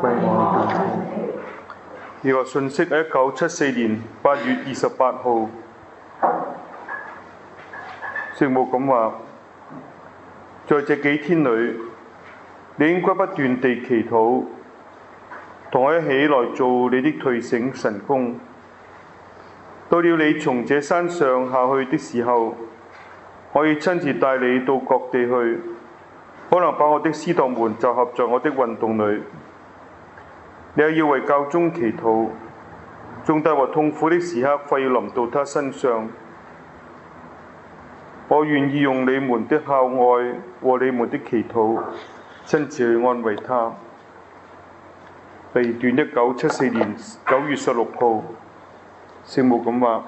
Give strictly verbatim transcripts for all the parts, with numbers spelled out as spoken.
為我祈禱。 呢個信息喺一九七四年八月二十八號，聖母咁話：在這幾天裏，你應該不斷地祈禱，同我一起來做你的退省神功。到了你從這山上下去的時候，我要親自帶你到各地去，可能把我的司鐸們集合在我的運動裏。你又要為教宗祈禱，重大和痛苦的時刻快要臨到他身上。我願意用你們的孝愛和你們的祈禱，親自去安慰他。第二段一九七四年九月十六號，聖母咁話，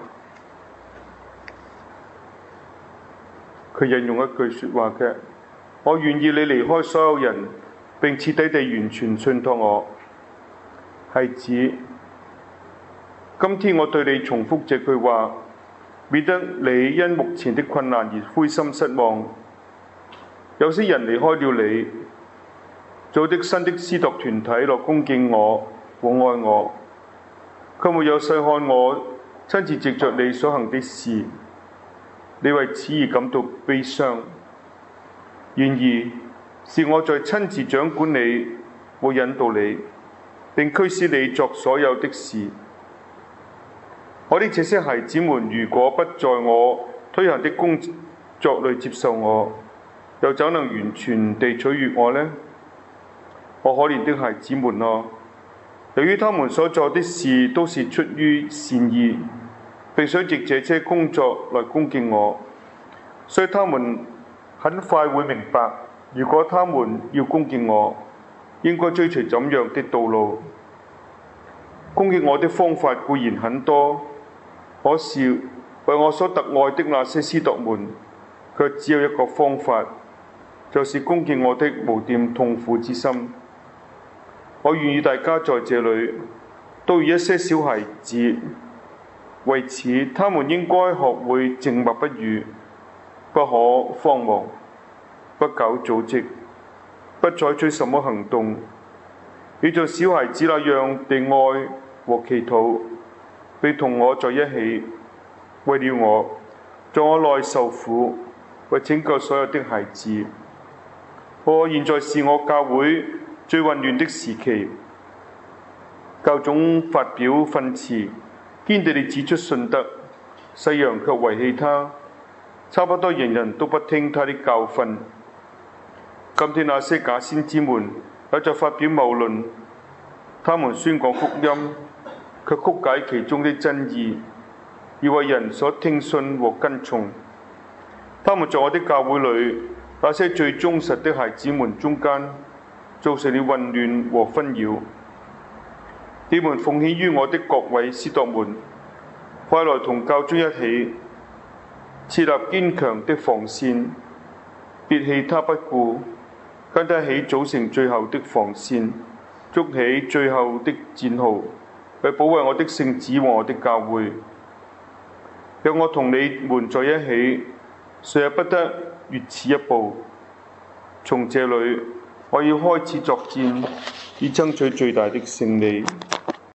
佢引用一句説話嘅：我願意你離開所有人，並徹底地完全信託我。係指今天我對你重複這句話，免得你因目前的困難而灰心失望。有些人離開了你，組織新的司鐸團體來恭敬我和愛我，卻沒有細看我親自藉着你所行的事，你為此而感到悲傷。然而是我在親自掌管你和引導你，並驅使你作所有的事。我的這些孩子們，如果不在我推行的工作裏接受我，又怎能完全地取悅我呢？我可憐的孩子們啊！由於他們所做的事都是出於善意，並想藉這些工作來恭敬我，所以他們很快會明白，如果他們要恭敬我，應該追隨怎樣的道路。恭敬我的方法固然很多，可是為我所特愛的那些司鐸們，卻只有一個方法，就是恭敬我的無掂痛苦之心。我願意大家在這裏都如一些小孩子，為此他們應該學會靜默不語，不可慌忙，不搞組織，不採取什麼行動，要像小孩子那樣地愛和祈禱，並同我在一起，為了我，在我內受苦，為拯救所有的孩子。我現在是我教會最混亂的時期，教宗發表訓詞，堅定地指出信德，世人卻遺棄他，差不多人人都不聽他的教訓。今天那些假先知們又在發表謬論，他們宣講福音，卻曲解其中的真義，而為人所聽信和跟從。他們在我的教會裏那些最忠實的孩子們中間，造成了混亂和紛擾。你們奉獻於我的各位司鐸們，快來同教宗一起設立堅強的防線，別棄他不顧，跟他一起組成最後的防線，築起最後的戰壕，為保衛我的聖子和我的教會。讓我同你們在一起，誰也不得越此一步。從這裏，我要開始作戰，以爭取最大的勝利。